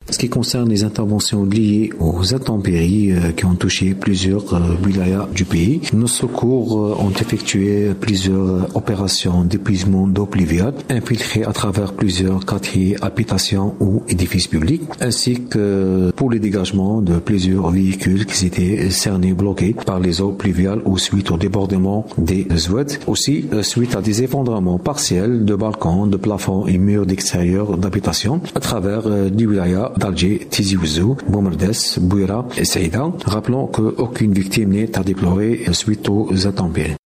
Ce qui concerne les interventions liées aux intempéries qui ont touché plusieurs wilayas du pays, nos secours ont effectué plusieurs opérations d'épuisement d'eau pluviale infiltrées à travers plusieurs quartiers, habitations ou édifices publics, ainsi que pour les dégagements de plusieurs véhicules qui étaient cernés, bloqués par les eaux pluviales ou suite au débordement des Oued. Aussi, suite à des effondrements partiels de balcons, de plafonds et murs d'extérieur d'habitation à travers du wilaya d'Alger, Tizi Ouzou, Boumerdes, Bouira et Saïda. Rappelons qu'aucune victime n'est à déplorer suite aux intempéries.